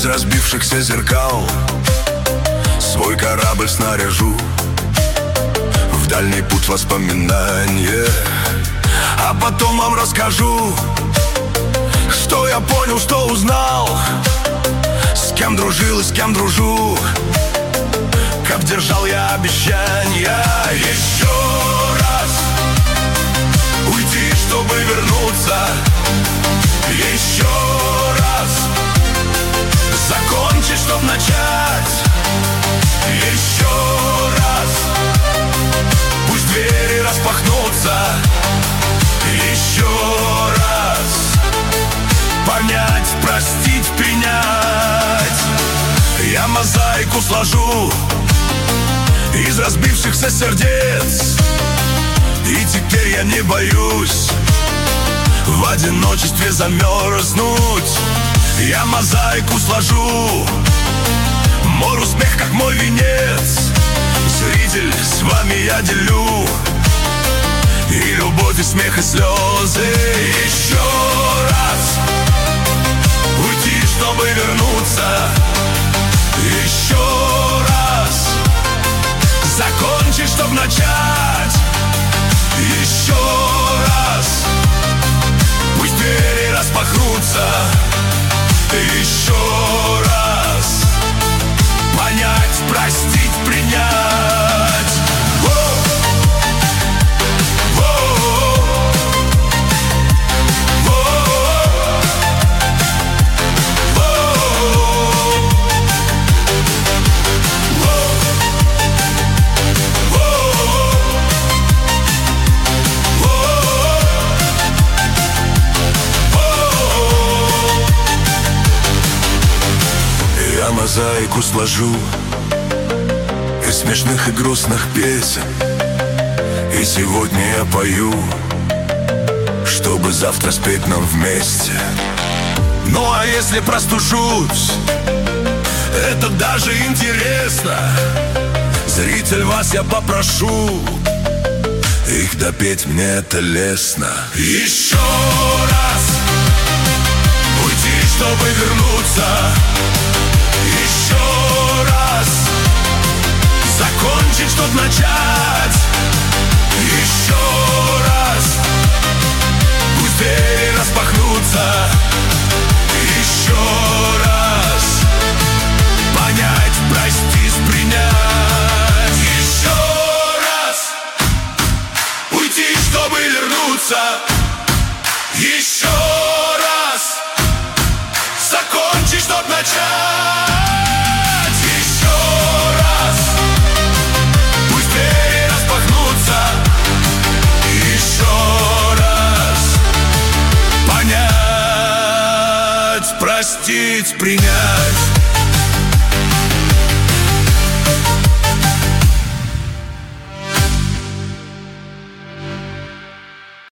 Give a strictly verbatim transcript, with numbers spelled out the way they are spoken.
Из разбившихся зеркал свой корабль снаряжу в дальний путь воспоминания. А потом вам расскажу, что я понял, что узнал, с кем дружил и с кем дружу, как держал я обещания. Еще раз уйти, чтобы вернуться. Еще раз закончить, чтоб начать. Еще раз пусть двери распахнутся. Еще раз понять, простить, принять. Я мозаику сложу из разбившихся сердец, и теперь я не боюсь в одиночестве замерзнуть. Я мозаику сложу, мой успех как мой венец. Зритель, с вами я делю и любовь, и смех, и слезы. Еще раз уйти, чтобы вернуться. Еще раз закончить, чтоб начать. Еще раз пусть двери распахнутся. Еще раз понять, простить, принять. Мозаику сложу из смешных и грустных песен, и сегодня я пою, чтобы завтра спеть нам вместе. Ну а если простужусь, это даже интересно. Зритель, вас я попрошу их допеть, мне это лестно. Еще раз уйти, чтобы вернуться. Еще раз закончить, чтоб начать. Еще раз пусть двери распахнутся. Еще раз понять, простить, принять. Еще раз уйти, чтобы вернуться. Еще раз закончить, чтоб начать. Простить, принять.